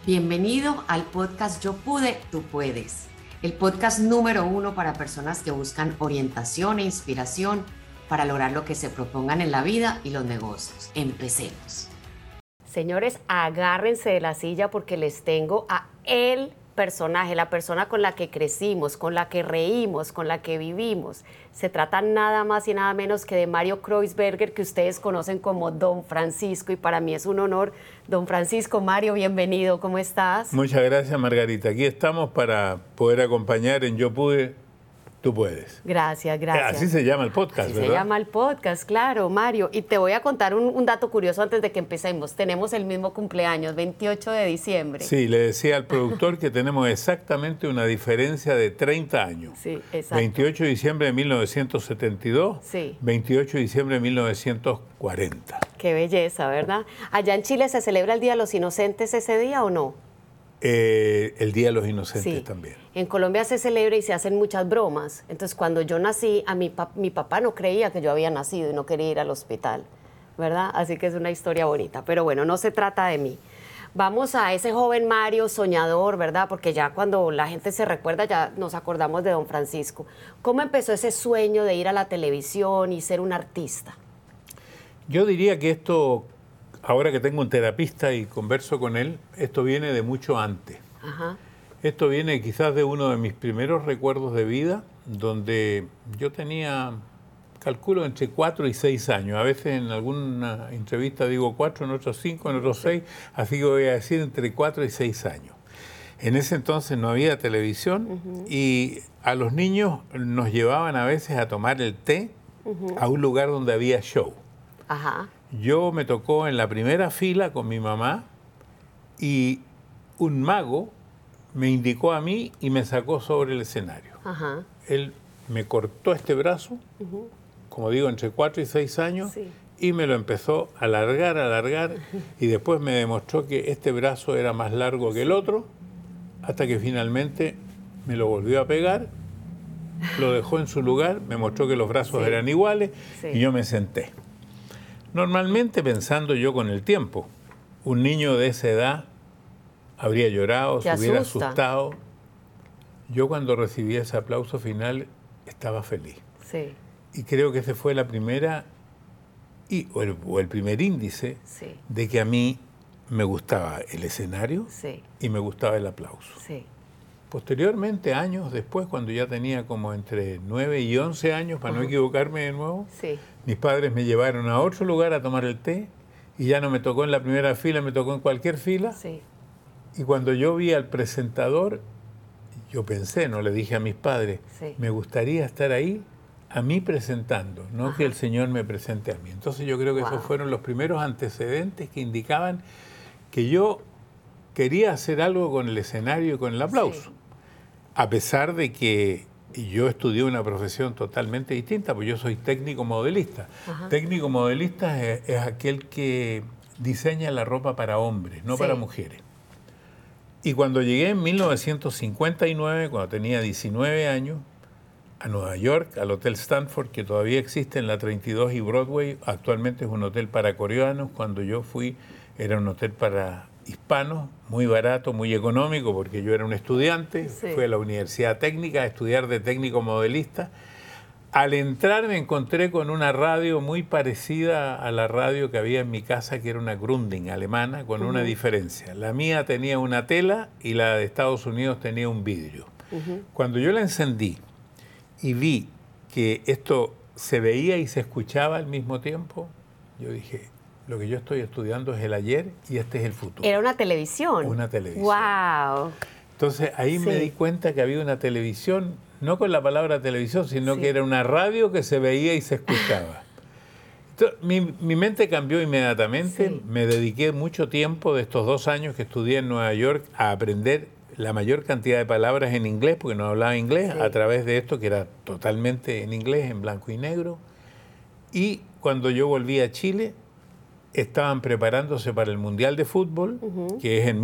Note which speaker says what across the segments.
Speaker 1: Bienvenido al podcast Yo Pude, Tú Puedes, el podcast número 1 para personas que buscan orientación e inspiración para lograr lo que se propongan en la vida y los negocios. Empecemos.
Speaker 2: Señores, agárrense de la silla porque les tengo a el personaje, la persona con la que crecimos, con la que reímos, con la que vivimos. Se trata nada más y nada menos que de Mario Kreuzberger, que ustedes conocen como Don Francisco, y para mí es un honor. Don Francisco, Mario, bienvenido, ¿cómo estás?
Speaker 3: Muchas gracias, Margarita. Aquí estamos para poder acompañar en Yo Pude, Tú Puedes.
Speaker 2: Gracias, gracias.
Speaker 3: Así se llama el podcast,
Speaker 2: Así
Speaker 3: ¿verdad?
Speaker 2: se llama el podcast, claro, Mario. Y te voy a contar un dato curioso antes de que empecemos. Tenemos el mismo cumpleaños, 28 de diciembre.
Speaker 3: Sí, le decía al productor que tenemos exactamente una diferencia de 30 años.
Speaker 2: Sí, exacto.
Speaker 3: 28 de diciembre de 1972,
Speaker 2: Sí.
Speaker 3: 28 de diciembre de 1940.
Speaker 2: Qué belleza, ¿verdad? ¿Allá en Chile se celebra el Día de los Inocentes ese día o no?
Speaker 3: El Día de los Inocentes también.
Speaker 2: En Colombia se celebra y se hacen muchas bromas. Entonces, cuando yo nací, mi papá no creía que yo había nacido y no quería ir al hospital, ¿verdad? Así que es una historia bonita. Pero bueno, no se trata de mí. Vamos a ese joven Mario soñador, ¿verdad? Porque ya cuando la gente se recuerda, ya nos acordamos de Don Francisco. ¿Cómo empezó ese sueño de ir a la televisión y ser un artista?
Speaker 3: Yo diría que esto, ahora que tengo un terapista y converso con él, esto viene de mucho antes.
Speaker 2: Ajá.
Speaker 3: Esto viene quizás de uno de mis primeros recuerdos de vida, donde yo tenía, calculo, entre 4 y 6 años. A veces en alguna entrevista digo 4, en otros 5, en otros 6, así que voy a decir entre 4 y 6 años. En ese entonces no había televisión y a los niños nos llevaban a veces a tomar el té a un lugar donde había show.
Speaker 2: Ajá.
Speaker 3: Yo me tocó en la primera fila con mi mamá y un mago me indicó a mí y me sacó sobre el escenario.
Speaker 2: Ajá.
Speaker 3: Él me cortó este brazo, como digo, entre 4 y 6 años,
Speaker 2: Sí.
Speaker 3: y me lo empezó a alargar, y después me demostró que este brazo era más largo que el otro, hasta que finalmente me lo volvió a pegar, lo dejó en su lugar, me mostró que los brazos
Speaker 2: Sí.
Speaker 3: eran iguales,
Speaker 2: Sí.
Speaker 3: y yo me senté. Normalmente, pensando yo con el tiempo, un niño de esa edad habría llorado,
Speaker 2: Te
Speaker 3: se hubiera
Speaker 2: asusta.
Speaker 3: asustado. Yo cuando recibí ese aplauso final estaba feliz.
Speaker 2: Sí,
Speaker 3: Y creo que esa fue la primera, o el primer índice
Speaker 2: sí,
Speaker 3: de que a mí me gustaba el escenario
Speaker 2: sí,
Speaker 3: y me gustaba el aplauso.
Speaker 2: sí.
Speaker 3: Posteriormente, años después, cuando ya tenía como entre 9 y 11 años, para no equivocarme de nuevo,
Speaker 2: Sí.
Speaker 3: mis padres me llevaron a otro lugar a tomar el té y ya no me tocó en la primera fila, me tocó en cualquier fila.
Speaker 2: Sí.
Speaker 3: Y cuando yo vi al presentador, yo pensé, no le dije a mis padres,
Speaker 2: Sí.
Speaker 3: me gustaría estar ahí a mí presentando, no
Speaker 2: Ajá.
Speaker 3: que el Señor me presente a mí. Entonces yo creo que
Speaker 2: Wow.
Speaker 3: esos fueron los primeros antecedentes que indicaban que yo quería hacer algo con el escenario y con el aplauso.
Speaker 2: Sí.
Speaker 3: A pesar de que yo estudié una profesión totalmente distinta, pues yo soy técnico modelista.
Speaker 2: Ajá.
Speaker 3: Técnico modelista es aquel que diseña la ropa para hombres, no
Speaker 2: Sí.
Speaker 3: para mujeres. Y cuando llegué en 1959, cuando tenía 19 años, a Nueva York, al Hotel Stanford, que todavía existe en la 32 y Broadway, actualmente es un hotel para coreanos. Cuando yo fui, era un hotel para hispanos, muy barato, muy económico, porque yo era un estudiante,
Speaker 2: Sí.
Speaker 3: fui a la Universidad Técnica a estudiar de técnico modelista. Al entrar me encontré con una radio muy parecida a la radio que había en mi casa, que era una Grundig alemana, con una diferencia. La mía tenía una tela y la de Estados Unidos tenía un vidrio. Cuando yo la encendí y vi que esto se veía y se escuchaba al mismo tiempo, yo dije, lo que yo estoy estudiando es el ayer y este es el futuro.
Speaker 2: Era una televisión.
Speaker 3: Una televisión.
Speaker 2: Wow.
Speaker 3: Entonces ahí me
Speaker 2: Sí.
Speaker 3: di cuenta que había una televisión, no con la palabra televisión, sino
Speaker 2: Sí.
Speaker 3: que era una radio que se veía y se escuchaba. Entonces, mi mente cambió inmediatamente.
Speaker 2: Sí.
Speaker 3: Me dediqué mucho tiempo de estos 2 años que estudié en Nueva York a aprender la mayor cantidad de palabras en inglés, porque no hablaba inglés,
Speaker 2: Sí.
Speaker 3: a través de esto que era totalmente en inglés, en blanco y negro. Y cuando yo volví a Chile, estaban preparándose para el Mundial de Fútbol, que es en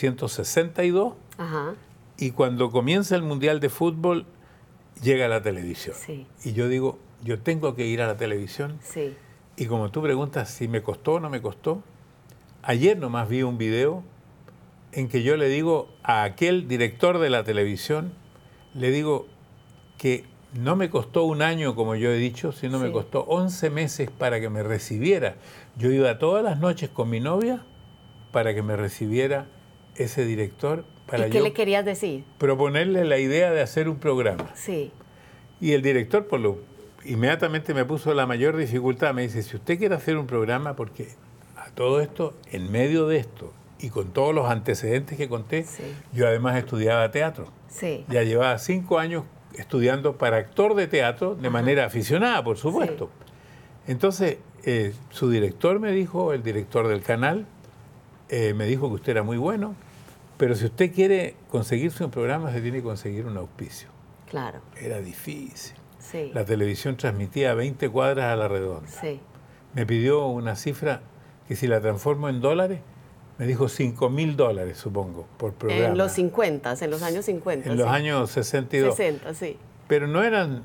Speaker 3: 1962,
Speaker 2: Ajá.
Speaker 3: y cuando comienza el Mundial de Fútbol, llega la televisión.
Speaker 2: Sí.
Speaker 3: Y yo digo, yo tengo que ir a la televisión.
Speaker 2: Sí.
Speaker 3: Y como tú preguntas si me costó o no me costó, ayer nomás vi un video en que yo le digo a aquel director de la televisión, le digo que no me costó un año, como yo he dicho, sino me costó 11 meses para que me recibiera. Yo iba todas las noches con mi novia para que me recibiera ese director. Para
Speaker 2: ¿Y qué le querías decir?
Speaker 3: Proponerle la idea de hacer un programa.
Speaker 2: Sí.
Speaker 3: Y el director inmediatamente me puso la mayor dificultad. Me dice, si usted quiere hacer un programa, porque a todo esto, en medio de esto, y con todos los antecedentes que conté, yo además estudiaba teatro.
Speaker 2: Sí.
Speaker 3: Ya llevaba 5 años estudiando para actor de teatro de manera aficionada, por supuesto. Sí. Entonces, su director me dijo, el director del canal, me dijo que usted era muy bueno, pero si usted quiere conseguirse un programa, se tiene que conseguir un auspicio.
Speaker 2: Claro.
Speaker 3: Era difícil.
Speaker 2: Sí.
Speaker 3: La televisión transmitía a 20 cuadras a la redonda.
Speaker 2: Sí.
Speaker 3: Me pidió una cifra que si la transformo en dólares, me dijo $5.000, supongo, por programa.
Speaker 2: En los 50, en los años 50.
Speaker 3: En los años 62.
Speaker 2: 60, sí.
Speaker 3: Pero no eran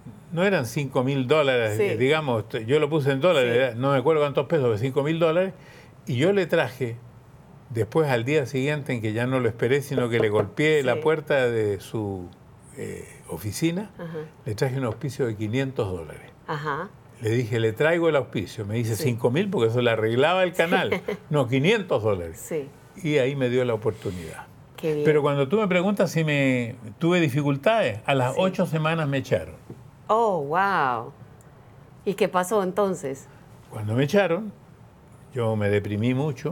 Speaker 3: $5.000, digamos, yo lo puse en dólares, no me acuerdo cuántos pesos, $5.000, y yo le traje, después al día siguiente, en que ya no lo esperé, sino que le golpeé la puerta de su oficina, le traje un auspicio de $500.
Speaker 2: Ajá.
Speaker 3: Le dije, le traigo el auspicio. Me dice, 5.000, porque eso le arreglaba el canal. No, $500.
Speaker 2: Sí.
Speaker 3: Y ahí me dio la oportunidad.
Speaker 2: Qué bien.
Speaker 3: Pero cuando tú me preguntas si tuve dificultades, a las 8 semanas me echaron.
Speaker 2: Oh, wow. ¿Y qué pasó entonces?
Speaker 3: Cuando me echaron, yo me deprimí mucho.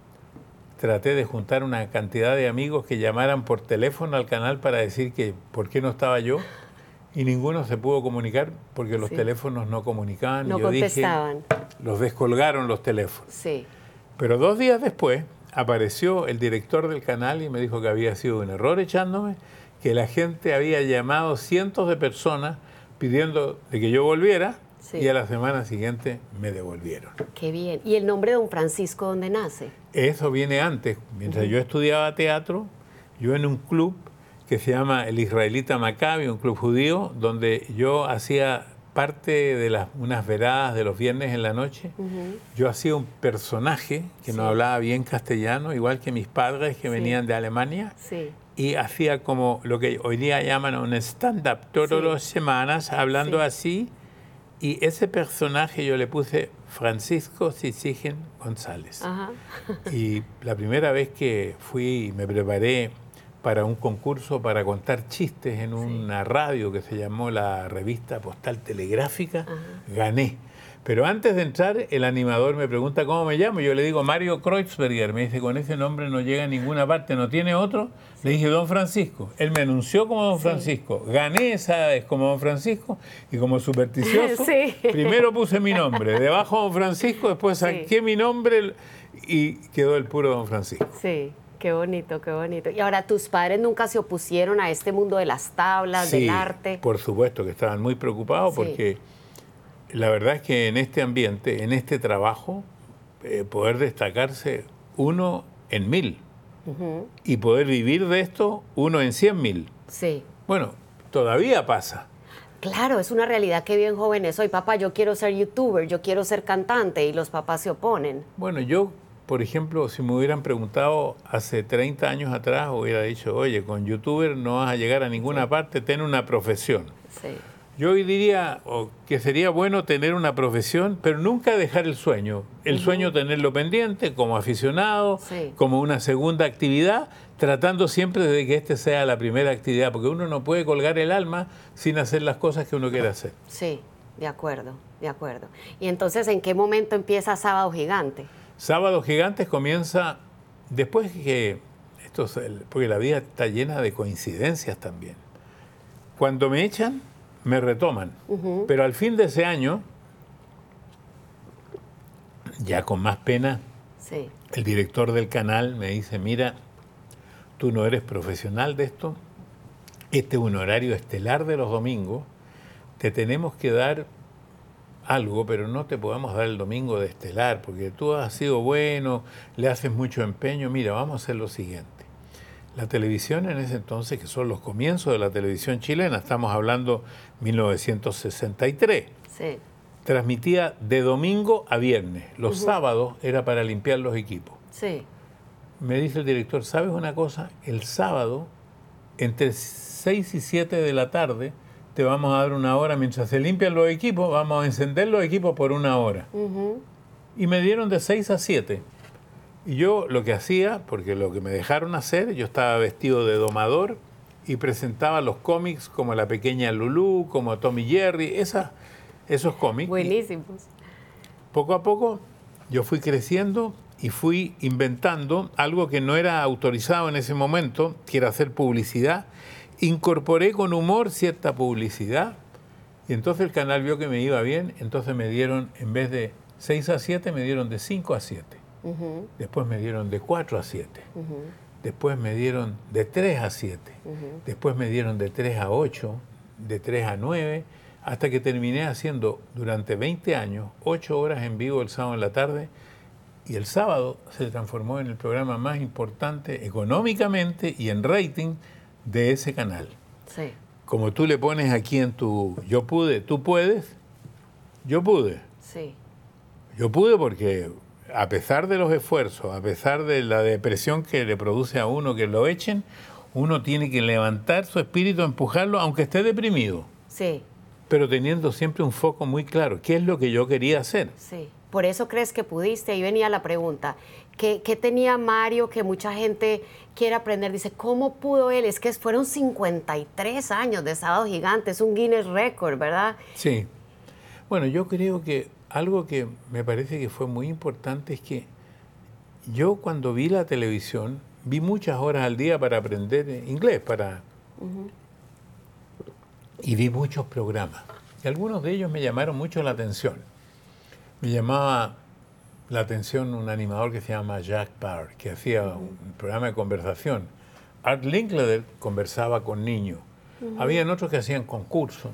Speaker 3: Traté de juntar una cantidad de amigos que llamaran por teléfono al canal para decir que por qué no estaba yo. Y ninguno se pudo comunicar porque los teléfonos no comunicaban.
Speaker 2: No
Speaker 3: yo
Speaker 2: contestaban.
Speaker 3: Dije, los descolgaron los teléfonos.
Speaker 2: Sí.
Speaker 3: Pero 2 días después apareció el director del canal y me dijo que había sido un error echándome, que la gente había llamado cientos de personas pidiendo de que yo volviera y a la semana siguiente me devolvieron.
Speaker 2: Qué bien. ¿Y el nombre de don Francisco dónde nace?
Speaker 3: Eso viene antes. Mientras yo estudiaba teatro, yo en un club que se llama el Israelita Maccabi, un club judío, donde yo hacía parte de unas veradas de los viernes en la noche. Yo hacía un personaje que no hablaba bien castellano, igual que mis padres que venían de Alemania, y hacía como lo que hoy día llaman un stand-up todas las semanas, hablando así, y ese personaje yo le puse Francisco Sisigen González. Ajá. Y la primera vez que fui y me preparé para un concurso para contar chistes en una radio que se llamó la Revista Postal Telegráfica, gané. Pero antes de entrar, el animador me pregunta cómo me llamo. Yo le digo Mario Kreuzberger. Me dice, con ese nombre no llega a ninguna parte, ¿no tiene otro? Le dije, don Francisco. Él me anunció como don Francisco. Gané esa vez como don Francisco y como supersticioso, primero puse mi nombre. Debajo don Francisco, después saqué mi nombre y quedó el puro don Francisco.
Speaker 2: Sí. Qué bonito, qué bonito. Y ahora, ¿tus padres nunca se opusieron a este mundo de las tablas, del arte?
Speaker 3: Por supuesto que estaban muy preocupados porque la verdad es que en este ambiente, en este trabajo, poder destacarse 1 en 1000 y poder vivir de esto 1 en 100.000.
Speaker 2: Sí.
Speaker 3: Bueno, todavía pasa.
Speaker 2: Claro, es una realidad que bien jóvenes soy. Papá, yo quiero ser youtuber, yo quiero ser cantante, y los papás se oponen.
Speaker 3: Bueno, yo, por ejemplo, si me hubieran preguntado hace 30 años atrás, hubiera dicho, oye, con youtuber no vas a llegar a ninguna parte, ten una profesión.
Speaker 2: Sí.
Speaker 3: Yo hoy diría que sería bueno tener una profesión, pero nunca dejar el sueño. El sueño tenerlo pendiente como aficionado, como una segunda actividad, tratando siempre de que este sea la primera actividad, porque uno no puede colgar el alma sin hacer las cosas que uno quiere hacer.
Speaker 2: Sí, de acuerdo, de acuerdo. Y entonces, ¿en qué momento empieza Sábado Gigante?
Speaker 3: Sábado Gigantes comienza después que, porque la vida está llena de coincidencias también. Cuando me echan, me retoman. Pero al fin de ese año, ya con más pena, el director del canal me dice, mira, tú no eres profesional de esto, este es un horario estelar de los domingos, te tenemos que dar algo, pero no te podemos dar el domingo de estelar, porque tú has sido bueno, le haces mucho empeño, mira, vamos a hacer lo siguiente. La televisión en ese entonces, que son los comienzos de la televisión chilena, estamos hablando 1963, transmitía de domingo a viernes. Los sábados era para limpiar los equipos. me dice el director, ¿sabes una cosa? El sábado, entre 6 y 7 de la tarde, te vamos a dar una hora, mientras se limpian los equipos, vamos a encender los equipos por una hora. Y me dieron de 6 a 7. Y yo lo que hacía, porque lo que me dejaron hacer, yo estaba vestido de domador y presentaba los cómics como La Pequeña Lulú, como Tom y Jerry, esos cómics.
Speaker 2: Buenísimos.
Speaker 3: Y poco a poco yo fui creciendo y fui inventando algo que no era autorizado en ese momento, que era hacer publicidad. Incorporé con humor cierta publicidad y entonces el canal vio que me iba bien, entonces me dieron, en vez de 6 a 7, me dieron de 5 a 7. Después me dieron de 4 a 7. Después me dieron de 3 a 7. Después me dieron de 3 a 8, de 3 a 9, hasta que terminé haciendo durante 20 años, 8 horas en vivo el sábado en la tarde, y el sábado se transformó en el programa más importante económicamente y en rating de ese canal.
Speaker 2: Sí.
Speaker 3: Como tú le pones aquí en tu yo pude, tú puedes, yo pude.
Speaker 2: Sí.
Speaker 3: Yo pude porque a pesar de los esfuerzos, a pesar de la depresión que le produce a uno que lo echen, uno tiene que levantar su espíritu, empujarlo, aunque esté deprimido.
Speaker 2: Sí.
Speaker 3: Pero teniendo siempre un foco muy claro. ¿Qué es lo que yo quería hacer?
Speaker 2: Sí. Por eso crees que pudiste. Ahí venía la pregunta. ¿Qué tenía Mario que mucha gente quiere aprender? Dice, ¿cómo pudo él? Es que fueron 53 años de Sábado Gigante. Es un Guinness Record, ¿verdad?
Speaker 3: Sí. Bueno, yo creo que algo que me parece que fue muy importante es que yo cuando vi la televisión, vi muchas horas al día para aprender inglés, y vi muchos programas. Y algunos de ellos me llamaron mucho la atención. Me llamaba la atención un animador que se llama Jack Parr, que hacía un programa de conversación. Art Linkletter conversaba con niños. Habían otros que hacían concursos.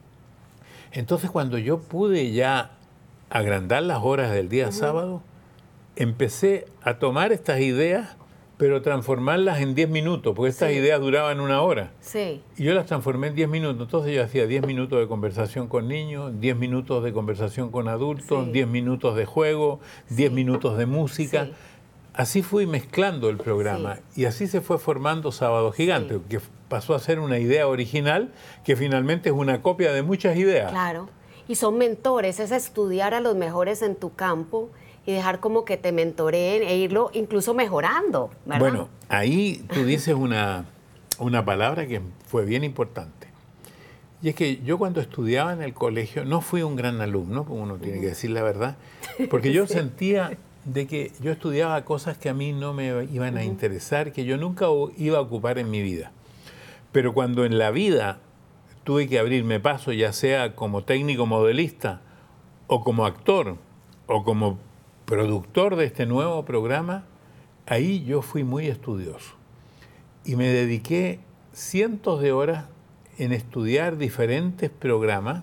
Speaker 3: Entonces, cuando yo pude ya agrandar las horas del día sábado, empecé a tomar estas ideas, pero transformarlas en 10 minutos, porque estas ideas duraban una hora.
Speaker 2: Sí.
Speaker 3: Y yo las transformé en 10 minutos. Entonces yo hacía 10 minutos de conversación con niños, 10 minutos de conversación con adultos, 10 minutos de juego, 10 minutos de música.
Speaker 2: Sí.
Speaker 3: Así fui mezclando el programa y así se fue formando Sábado Gigante, que pasó a ser una idea original que finalmente es una copia de muchas ideas.
Speaker 2: Claro. Y son mentores, es estudiar a los mejores en tu campo y dejar como que te mentoreen e irlo incluso mejorando, ¿verdad?
Speaker 3: Bueno, ahí tú dices una palabra que fue bien importante. Y es que yo cuando estudiaba en el colegio no fui un gran alumno, como uno tiene que decir la verdad, porque yo sentía de que yo estudiaba cosas que a mí no me iban a interesar, que yo nunca iba a ocupar en mi vida. Pero cuando en la vida tuve que abrirme paso, ya sea como técnico modelista, o como actor, o como productor de este nuevo programa, ahí yo fui muy estudioso. Y me dediqué cientos de horas en estudiar diferentes programas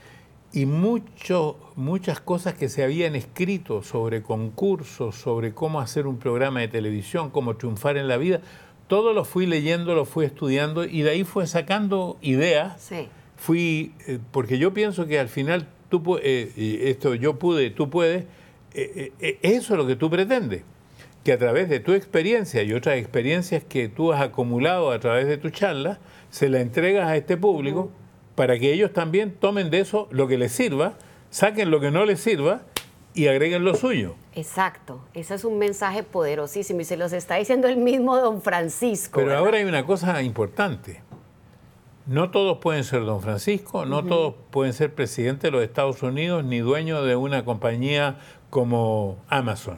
Speaker 3: y muchas cosas que se habían escrito sobre concursos, sobre cómo hacer un programa de televisión, cómo triunfar en la vida. Todo lo fui leyendo, lo fui estudiando y de ahí fue sacando ideas.
Speaker 2: Sí.
Speaker 3: Porque yo pienso que al final esto yo pude, tú puedes, eso es lo que tú pretendes. Que a través de tu experiencia y otras experiencias que tú has acumulado a través de tu charla, se la entregas a este público para que ellos también tomen de eso lo que les sirva, saquen lo que no les sirva y agreguen lo suyo.
Speaker 2: Exacto, ese es un mensaje poderosísimo y se los está diciendo el mismo don Francisco.
Speaker 3: Pero
Speaker 2: ¿verdad?
Speaker 3: ahora hay una cosa importante. No todos pueden ser don Francisco, no todos pueden ser presidente de los Estados Unidos ni dueño de una compañía como Amazon.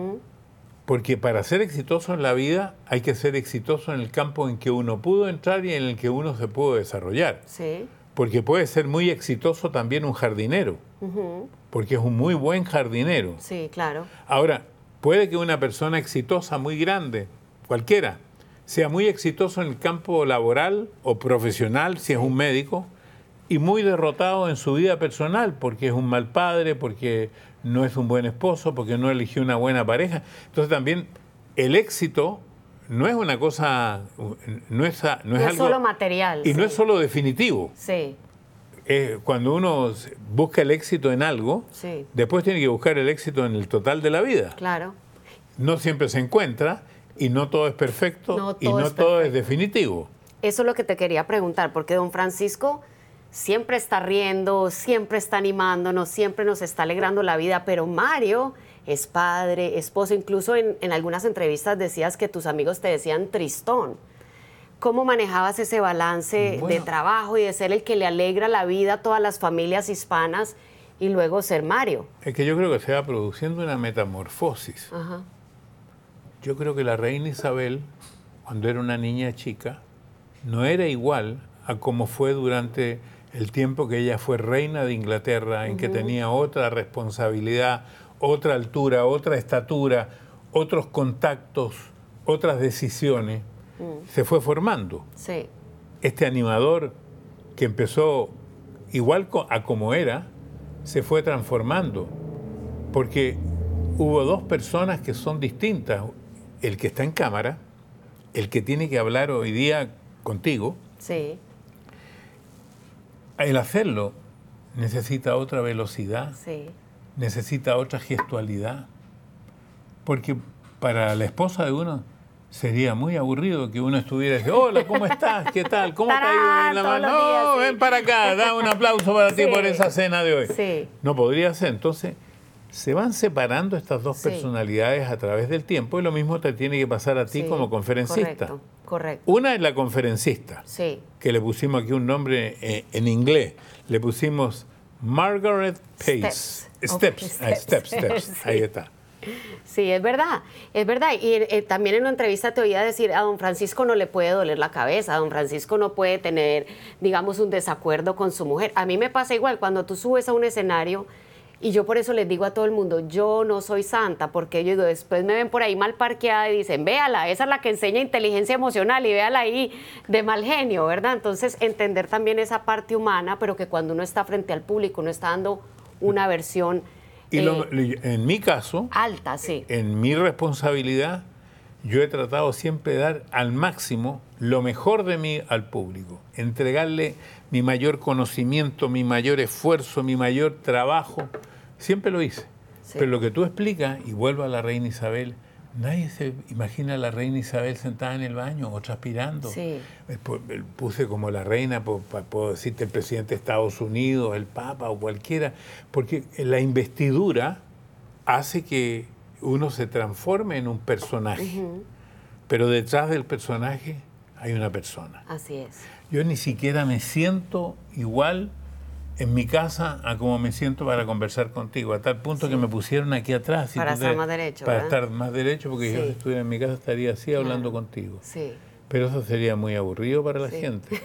Speaker 3: Porque para ser exitoso en la vida hay que ser exitoso en el campo en que uno pudo entrar y en el que uno se pudo desarrollar.
Speaker 2: Sí.
Speaker 3: Porque puede ser muy exitoso también un jardinero, porque es un muy buen jardinero.
Speaker 2: Sí, claro.
Speaker 3: Ahora, puede que una persona exitosa muy grande, cualquiera, sea muy exitoso en el campo laboral o profesional, si es un médico, y muy derrotado en su vida personal, porque es un mal padre, porque no es un buen esposo, porque no eligió una buena pareja. Entonces también el éxito no es una cosa, no es algo
Speaker 2: solo material.
Speaker 3: Y no es solo definitivo.
Speaker 2: Sí.
Speaker 3: Cuando uno busca el éxito en algo, después tiene que buscar el éxito en el total de la vida.
Speaker 2: Claro.
Speaker 3: No siempre se encuentra, y no todo es perfecto
Speaker 2: No
Speaker 3: y
Speaker 2: todo
Speaker 3: no
Speaker 2: es
Speaker 3: todo es
Speaker 2: perfecto.
Speaker 3: definitivo.
Speaker 2: Eso es lo que te quería preguntar, porque don Francisco siempre está riendo, siempre está animándonos, siempre nos está alegrando la vida, pero Mario es padre, esposo, incluso en algunas entrevistas decías que tus amigos te decían tristón. ¿Cómo manejabas ese balance de
Speaker 3: Bueno.
Speaker 2: trabajo y de ser el que le alegra la vida a todas las familias hispanas y luego ser Mario?
Speaker 3: Es que yo creo que se va produciendo una metamorfosis.
Speaker 2: Ajá.
Speaker 3: Yo creo que la reina Isabel, cuando era una niña chica, no era igual a como fue durante el tiempo que ella fue reina de Inglaterra, en que tenía otra responsabilidad, otra altura, otra estatura, otros contactos, otras decisiones. Se fue formando.
Speaker 2: Sí,
Speaker 3: Este animador que empezó igual a como era, se fue transformando, porque hubo dos personas que son distintas. El que está en cámara, el que tiene que hablar hoy día contigo,
Speaker 2: sí,
Speaker 3: el hacerlo necesita otra velocidad,
Speaker 2: sí.
Speaker 3: necesita otra gestualidad, porque para la esposa de uno sería muy aburrido que uno estuviera diciendo, hola, ¿cómo estás? ¿Qué tal? ¿Cómo te ha ido en la
Speaker 2: Todos
Speaker 3: mano?
Speaker 2: los días,
Speaker 3: No,
Speaker 2: sí.
Speaker 3: ven para acá, da un aplauso para ti
Speaker 2: Sí.
Speaker 3: por esa cena de hoy.
Speaker 2: Sí.
Speaker 3: No podría ser. Entonces, se van separando estas dos
Speaker 2: Sí.
Speaker 3: personalidades a través del tiempo y lo mismo te tiene que pasar a ti
Speaker 2: Sí,
Speaker 3: como conferencista.
Speaker 2: Correcto, correcto.
Speaker 3: Una es la conferencista,
Speaker 2: Sí,
Speaker 3: que le pusimos aquí un nombre en inglés. Le pusimos Margaret Pace.
Speaker 2: Steps.
Speaker 3: Steps.
Speaker 2: Sí.
Speaker 3: Ahí está.
Speaker 2: sí, es verdad, es verdad. Y también en una entrevista te oía decir, a don Francisco no le puede doler la cabeza, a don Francisco no puede tener, digamos, un desacuerdo con su mujer. A mí me pasa igual, cuando tú subes a un escenario, y yo por eso les digo a todo el mundo, yo no soy santa, porque yo digo, después me ven por ahí mal parqueada y dicen, véala, esa es la que enseña inteligencia emocional y véala ahí de mal genio, ¿verdad? Entonces, entender también esa parte humana, pero que cuando uno está frente al público, uno está dando una versión
Speaker 3: Y en mi caso,
Speaker 2: alta, sí.
Speaker 3: en mi responsabilidad, yo he tratado siempre de dar al máximo lo mejor de mí al público, entregarle mi mayor conocimiento, mi mayor esfuerzo, mi mayor trabajo. Siempre lo hice.
Speaker 2: Sí.
Speaker 3: Pero lo que tú explicas, y vuelvo a la reina Isabel, nadie se imagina a la reina Isabel sentada en el baño o transpirando.
Speaker 2: Sí.
Speaker 3: Puse como la reina, puedo decirte el presidente de Estados Unidos, el Papa o cualquiera, porque la investidura hace que uno se transforme en un personaje, pero detrás del personaje hay una persona.
Speaker 2: Así es.
Speaker 3: Yo ni siquiera me siento igual en mi casa a como me siento para conversar contigo, a tal punto que me pusieron aquí atrás.
Speaker 2: Para estar más derecho,
Speaker 3: Para
Speaker 2: ¿verdad?
Speaker 3: estar más derecho, porque yo
Speaker 2: Sí.
Speaker 3: si estuviera en mi casa estaría así hablando contigo.
Speaker 2: Sí,
Speaker 3: Pero eso sería muy aburrido para la
Speaker 2: Sí.
Speaker 3: gente.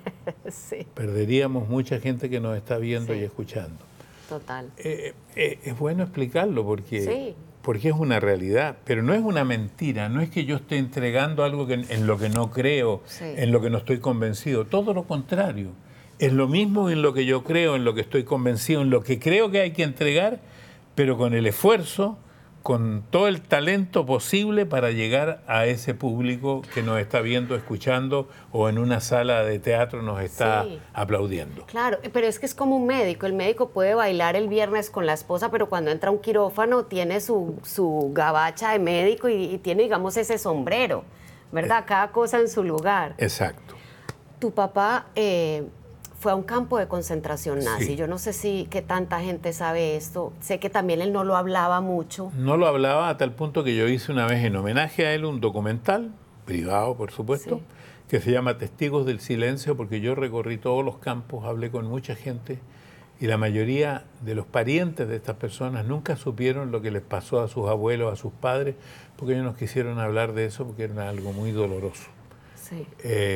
Speaker 2: sí,
Speaker 3: Perderíamos mucha gente que nos está viendo
Speaker 2: Sí.
Speaker 3: y escuchando.
Speaker 2: total.
Speaker 3: Es bueno explicarlo porque,
Speaker 2: Sí.
Speaker 3: porque es una realidad, pero no es una mentira, no es que yo esté entregando algo en lo que no creo,
Speaker 2: Sí.
Speaker 3: en lo que no estoy convencido, todo lo contrario. Es lo mismo en lo que yo creo, en lo que estoy convencido, en lo que creo que hay que entregar, pero con el esfuerzo, con todo el talento posible para llegar a ese público que nos está viendo, escuchando o en una sala de teatro nos está
Speaker 2: Sí.
Speaker 3: aplaudiendo.
Speaker 2: Claro, pero es que es como un médico. El médico puede bailar el viernes con la esposa, pero cuando entra a un quirófano tiene su gabacha de médico y tiene, digamos, ese sombrero, ¿verdad? Cada cosa en su lugar.
Speaker 3: Exacto.
Speaker 2: Tu papá fue a un campo de concentración nazi.
Speaker 3: Sí.
Speaker 2: Yo no sé si que tanta gente sabe esto. Sé que también él no lo hablaba mucho.
Speaker 3: No lo hablaba a tal punto que yo hice una vez en homenaje a él un documental, privado por supuesto,
Speaker 2: Sí.
Speaker 3: que se llama Testigos del Silencio, porque yo recorrí todos los campos, hablé con mucha gente y la mayoría de los parientes de estas personas nunca supieron lo que les pasó a sus abuelos, a sus padres, porque ellos no quisieron hablar de eso porque era algo muy doloroso.
Speaker 2: Sí.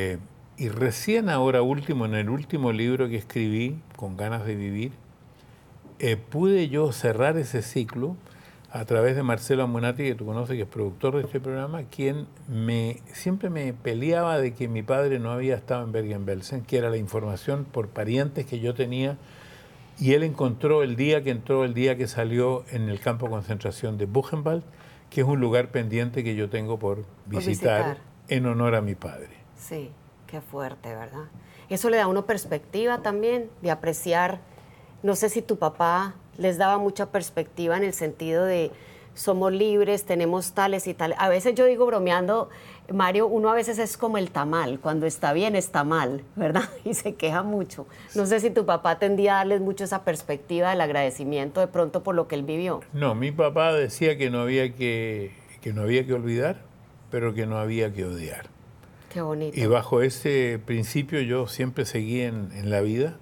Speaker 3: Y recién ahora último, en el último libro que escribí, Con ganas de vivir, pude yo cerrar ese ciclo a través de Marcelo Amunati, que tú conoces, que es productor de este programa, quien siempre me peleaba de que mi padre no había estado en Bergen-Belsen, que era la información por parientes que yo tenía, y él encontró el día que entró, el día que salió en el campo de concentración de Buchenwald, que es un lugar pendiente que yo tengo por visitar en honor a mi padre.
Speaker 2: Sí, qué fuerte, ¿verdad? Eso le da a uno perspectiva también de apreciar. No sé si tu papá les daba mucha perspectiva en el sentido de somos libres, tenemos tales y tales. A veces yo digo bromeando, Mario, uno a veces es como el tamal, cuando está bien está mal, ¿verdad? Y se queja mucho. No sé si tu papá tendía a darles mucho esa perspectiva del agradecimiento de pronto por lo que él vivió.
Speaker 3: No, mi papá decía que no había que olvidar, pero que no había que odiar.
Speaker 2: Qué bonito.
Speaker 3: Y bajo ese principio yo siempre seguí en la vida,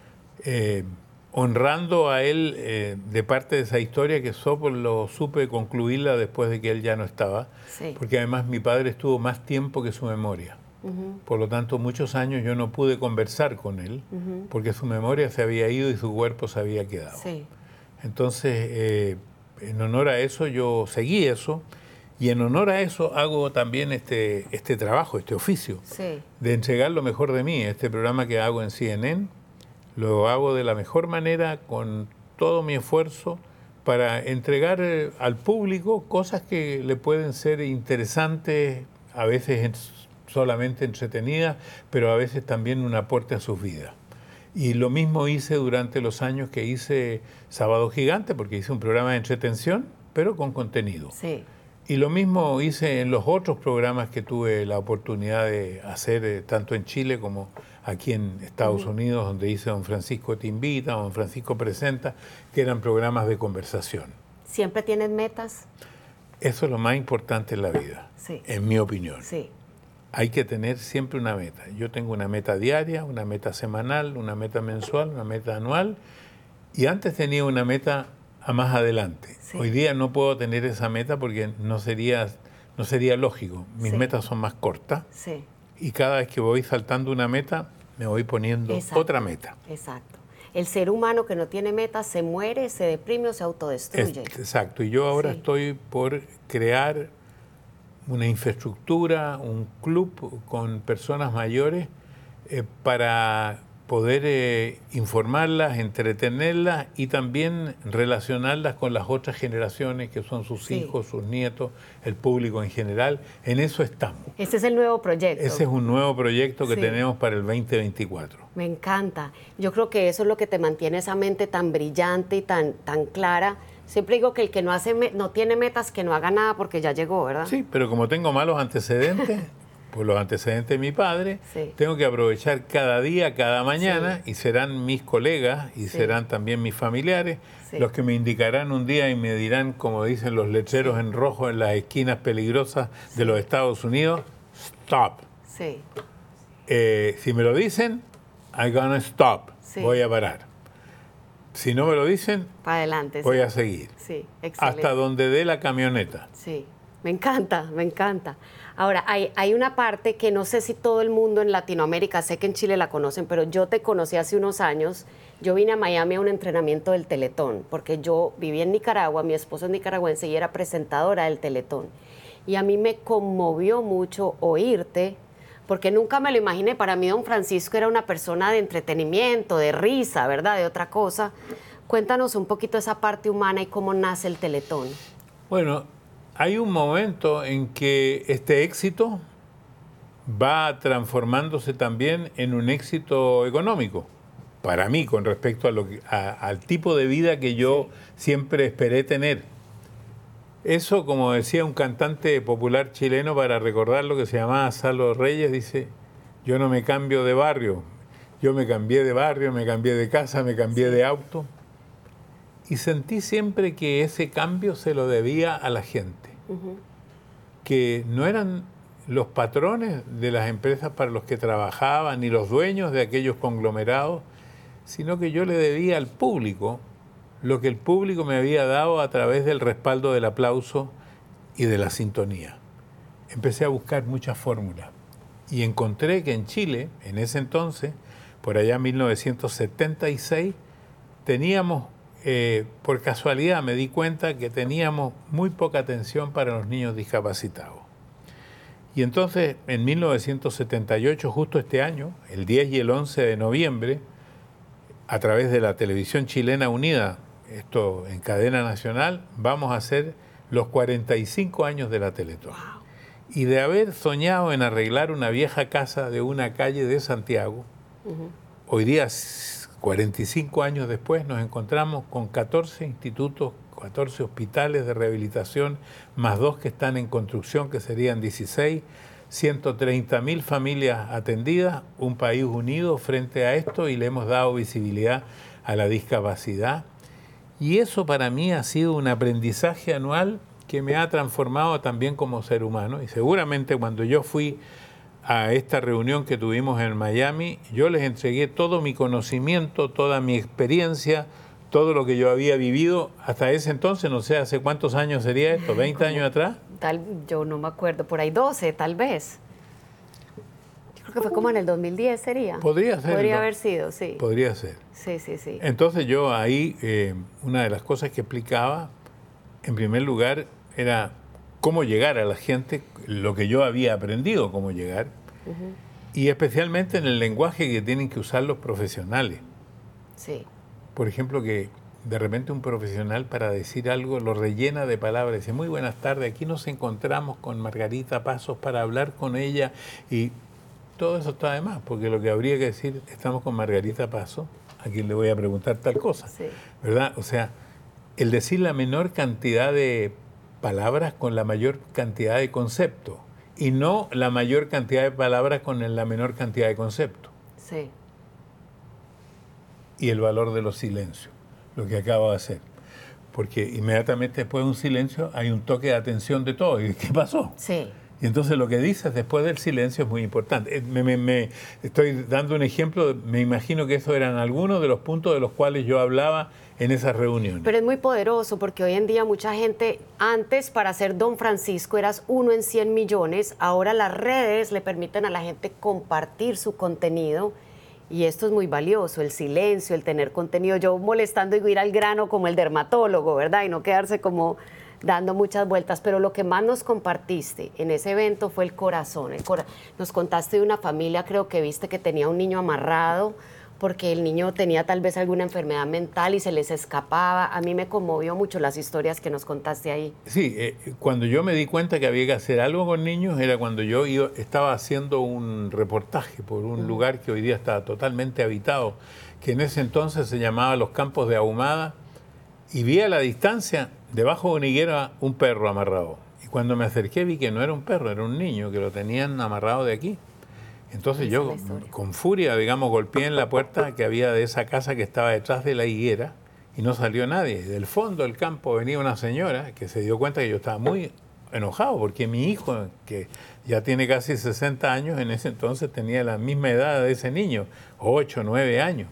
Speaker 3: honrando a él de parte de esa historia que solo supe concluirla después de que él ya no estaba,
Speaker 2: Sí.
Speaker 3: porque además mi padre estuvo más tiempo que su memoria. Por lo tanto, muchos años yo no pude conversar con él, porque su memoria se había ido y su cuerpo se había quedado.
Speaker 2: Sí.
Speaker 3: Entonces, en honor a eso, yo seguí eso, y en honor a eso hago también este trabajo, este oficio,
Speaker 2: Sí.
Speaker 3: de entregar lo mejor de mí. Este programa que hago en CNN, lo hago de la mejor manera, con todo mi esfuerzo, para entregar al público cosas que le pueden ser interesantes, a veces solamente entretenidas, pero a veces también un aporte a sus vidas. Y lo mismo hice durante los años que hice Sábado Gigante, porque hice un programa de entretención, pero con contenido.
Speaker 2: Sí.
Speaker 3: Y lo mismo hice en los otros programas que tuve la oportunidad de hacer, tanto en Chile como aquí en Estados Unidos, donde hice Don Francisco Te Invita, Don Francisco Presenta, que eran programas de conversación.
Speaker 2: ¿Siempre tienes metas?
Speaker 3: Eso es lo más importante en la vida,
Speaker 2: Sí.
Speaker 3: en mi opinión.
Speaker 2: Sí.
Speaker 3: Hay que tener siempre una meta. Yo tengo una meta diaria, una meta semanal, una meta mensual, una meta anual, y antes tenía una meta a más adelante.
Speaker 2: Sí.
Speaker 3: Hoy día no puedo tener esa meta porque no sería lógico. Mis
Speaker 2: Sí.
Speaker 3: metas son más cortas,
Speaker 2: Sí.
Speaker 3: y cada vez que voy saltando una meta, me voy poniendo
Speaker 2: Exacto.
Speaker 3: otra meta.
Speaker 2: Exacto. El ser humano que no tiene metas se muere, se deprime o se autodestruye.
Speaker 3: Exacto. Y yo ahora
Speaker 2: Sí.
Speaker 3: estoy por crear una infraestructura, un club con personas mayores para poder informarlas, entretenerlas y también relacionarlas con las otras generaciones que son sus
Speaker 2: Sí.
Speaker 3: hijos, sus nietos, el público en general. En eso estamos.
Speaker 2: Ese es el nuevo proyecto.
Speaker 3: Ese es un nuevo proyecto que
Speaker 2: Sí.
Speaker 3: tenemos para el 2024.
Speaker 2: Me encanta. Yo creo que eso es lo que te mantiene esa mente tan brillante y tan clara. Siempre digo que el que no tiene metas, que no haga nada porque ya llegó, ¿verdad?
Speaker 3: Sí, pero como tengo malos antecedentes, por los antecedentes de mi padre,
Speaker 2: Sí.
Speaker 3: tengo que aprovechar cada día, cada mañana,
Speaker 2: Sí.
Speaker 3: y serán mis colegas y
Speaker 2: Sí.
Speaker 3: serán también mis familiares
Speaker 2: Sí.
Speaker 3: los que me indicarán un día y me dirán, como dicen los letreros en rojo en las esquinas peligrosas de los Estados Unidos, stop.
Speaker 2: Sí.
Speaker 3: Si me lo dicen, I'm gonna stop,
Speaker 2: Sí.
Speaker 3: voy a parar. Si no me lo dicen,
Speaker 2: Para adelante.
Speaker 3: voy
Speaker 2: sí.
Speaker 3: a seguir.
Speaker 2: Sí, excelente.
Speaker 3: Hasta donde dé la camioneta.
Speaker 2: Sí, me encanta, me encanta. Ahora, hay una parte que no sé si todo el mundo en Latinoamérica, sé que en Chile la conocen, pero yo te conocí hace unos años. Yo vine a Miami a un entrenamiento del Teletón, porque yo viví en Nicaragua, mi esposo es nicaragüense y era presentadora del Teletón. Y a mí me conmovió mucho oírte, porque nunca me lo imaginé. Para mí, don Francisco era una persona de entretenimiento, de risa, ¿verdad? De otra cosa. Cuéntanos un poquito esa parte humana y cómo nace el Teletón.
Speaker 3: Bueno, hay un momento en que este éxito va transformándose también en un éxito económico, para mí, con respecto al tipo de vida que yo siempre esperé tener. Eso, como decía un cantante popular chileno, para recordar lo que se llamaba Salo Reyes, dice: yo no me cambio de barrio, yo me cambié de barrio, me cambié de casa, me cambié de auto. Y sentí siempre que ese cambio se lo debía a la gente, que no eran los patrones de las empresas para los que trabajaba, ni los dueños de aquellos conglomerados, sino que yo le debía al público lo que el público me había dado a través del respaldo del aplauso y de la sintonía. Empecé a buscar muchas fórmulas y encontré que en Chile, en ese entonces, por allá en 1976, teníamos, por casualidad me di cuenta que teníamos muy poca atención para los niños discapacitados. Y entonces, en 1978, justo este año, el 10 y el 11 de noviembre, a través de la Televisión Chilena Unida, esto en cadena nacional, vamos a hacer los 45 años de la Teletón.
Speaker 2: Wow.
Speaker 3: Y de haber soñado en arreglar una vieja casa de una calle de Santiago, hoy día 45 años después nos encontramos con 14 institutos, 14 hospitales de rehabilitación, más 2 que están en construcción, que serían 16, 130.000 familias atendidas, un país unido frente a esto, y le hemos dado visibilidad a la discapacidad. Y eso para mí ha sido un aprendizaje anual que me ha transformado también como ser humano. Y seguramente cuando yo fui a esta reunión que tuvimos en Miami, yo les entregué todo mi conocimiento, toda mi experiencia, todo lo que yo había vivido hasta ese entonces. No sé, ¿hace cuántos años sería esto? ¿20 años atrás?
Speaker 2: Yo no me acuerdo, por ahí 12 tal vez. Yo creo que fue como en el 2010 sería.
Speaker 3: Podría ser.
Speaker 2: Podría haber sido, sí.
Speaker 3: Podría ser.
Speaker 2: Sí, sí, sí.
Speaker 3: Entonces yo ahí, una de las cosas que explicaba, en primer lugar, era cómo llegar a la gente, lo que yo había aprendido, cómo llegar, y especialmente en el lenguaje que tienen que usar los profesionales.
Speaker 2: Sí.
Speaker 3: Por ejemplo, que de repente un profesional para decir algo lo rellena de palabras, dice, muy buenas tardes, aquí nos encontramos con Margarita Pasos para hablar con ella, y todo eso está de más, porque lo que habría que decir, estamos con Margarita Pasos, a quien le voy a preguntar tal cosa,
Speaker 2: Sí.
Speaker 3: ¿verdad? O sea, el decir la menor cantidad de palabras con la mayor cantidad de conceptos, y no la mayor cantidad de palabras con la menor cantidad de conceptos.
Speaker 2: Sí.
Speaker 3: Y el valor de los silencios, lo que acabo de hacer. Porque inmediatamente después de un silencio hay un toque de atención de todo. ¿Y qué pasó?
Speaker 2: Sí.
Speaker 3: Y entonces lo que dices después del silencio es muy importante. Me estoy dando un ejemplo, me imagino que esos eran algunos de los puntos de los cuales yo hablaba en esas reuniones.
Speaker 2: Pero es muy poderoso porque hoy en día mucha gente, antes para ser Don Francisco eras 1 en 100 millones, ahora las redes le permiten a la gente compartir su contenido. Y esto es muy valioso, el silencio, el tener contenido. Yo molestando digo ir al grano como el dermatólogo, ¿verdad? Y no quedarse como dando muchas vueltas. Pero lo que más nos compartiste en ese evento fue el corazón. Nos contaste de una familia, creo que viste que tenía un niño amarrado porque el niño tenía tal vez alguna enfermedad mental y se les escapaba. A mí me conmovió mucho las historias que nos contaste ahí.
Speaker 3: Sí, cuando yo me di cuenta que había que hacer algo con niños era cuando yo estaba haciendo un reportaje por un lugar que hoy día está totalmente habitado, que en ese entonces se llamaba Los Campos de Ahumada, y vi a la distancia, debajo de una higuera, un perro amarrado. Y cuando me acerqué vi que no era un perro, era un niño, que lo tenían amarrado de aquí. Entonces yo, con furia, digamos, golpeé en la puerta que había de esa casa que estaba detrás de la higuera, y no salió nadie. Del fondo del campo venía una señora que se dio cuenta que yo estaba muy enojado, porque mi hijo, que ya tiene casi 60 años, en ese entonces tenía la misma edad de ese niño, 8, 9 años.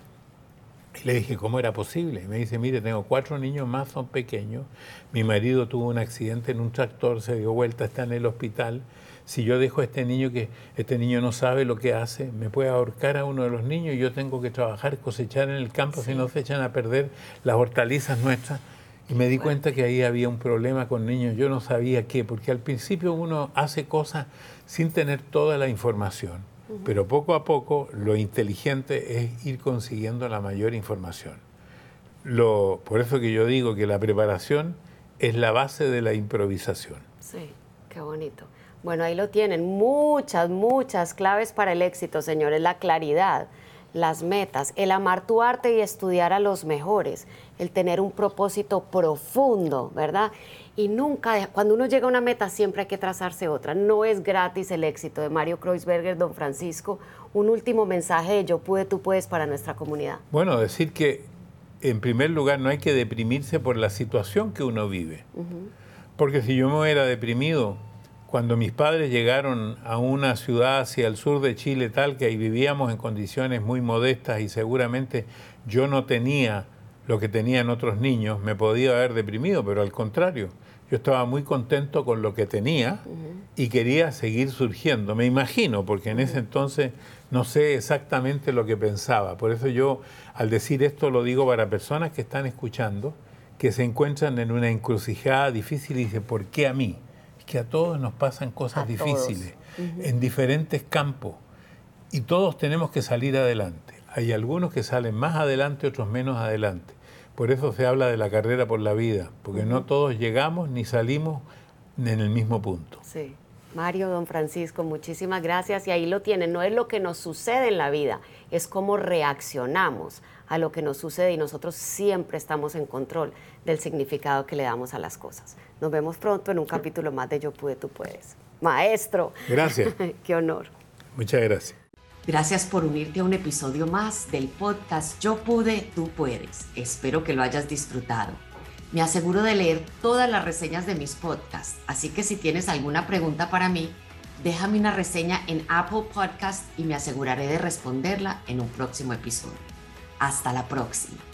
Speaker 3: Y le dije, ¿cómo era posible? Y me dice, mire, tengo 4 niños más, son pequeños. Mi marido tuvo un accidente en un tractor, se dio vuelta, está en el hospital. Si yo dejo a este niño, que este niño no sabe lo que hace, me puede ahorcar a uno de los niños, y yo tengo que trabajar, cosechar en el campo, si no se echan a perder las hortalizas nuestras. Y me di cuenta que ahí había un problema con niños. Yo no sabía qué, porque al principio uno hace cosas sin tener toda la información. Pero poco a poco lo inteligente es ir consiguiendo la mayor información. Por eso que yo digo que la preparación es la base de la improvisación.
Speaker 2: Sí, qué bonito. Bueno, ahí lo tienen, muchas claves para el éxito, señores. La claridad, las metas, el amar tu arte y estudiar a los mejores, el tener un propósito profundo, ¿verdad? Y nunca, cuando uno llega a una meta, siempre hay que trazarse otra. No es gratis el éxito. De Mario Kreuzberger, Don Francisco, un último mensaje de Yo Pude, Tú Puedes para nuestra comunidad.
Speaker 3: Bueno, decir que en primer lugar no hay que deprimirse por la situación que uno vive. Porque si yo me hubiera deprimido cuando mis padres llegaron a una ciudad hacia el sur de Chile, tal que ahí vivíamos en condiciones muy modestas y seguramente yo no tenía lo que tenían otros niños, me podía haber deprimido, pero al contrario, yo estaba muy contento con lo que tenía y quería seguir surgiendo. Me imagino, porque en ese entonces no sé exactamente lo que pensaba. Por eso yo, al decir esto, lo digo para personas que están escuchando, que se encuentran en una encrucijada difícil y dicen, ¿por qué a mí? Es que a todos nos pasan cosas difíciles, en diferentes campos, y todos tenemos que salir adelante. Hay algunos que salen más adelante, otros menos adelante. Por eso se habla de la carrera por la vida, porque no todos llegamos ni salimos en el mismo punto.
Speaker 2: Sí, Mario, don Francisco, muchísimas gracias. Y ahí lo tienen, no es lo que nos sucede en la vida, es cómo reaccionamos a lo que nos sucede y nosotros siempre estamos en control del significado que le damos a las cosas. Nos vemos pronto en un capítulo más de Yo Pude, Tú Puedes. Maestro.
Speaker 3: Gracias.
Speaker 2: Qué honor.
Speaker 3: Muchas gracias.
Speaker 1: Gracias por unirte a un episodio más del podcast Yo Pude, Tú Puedes. Espero que lo hayas disfrutado. Me aseguro de leer todas las reseñas de mis podcasts, así que si tienes alguna pregunta para mí, déjame una reseña en Apple Podcast y me aseguraré de responderla en un próximo episodio. Hasta la próxima.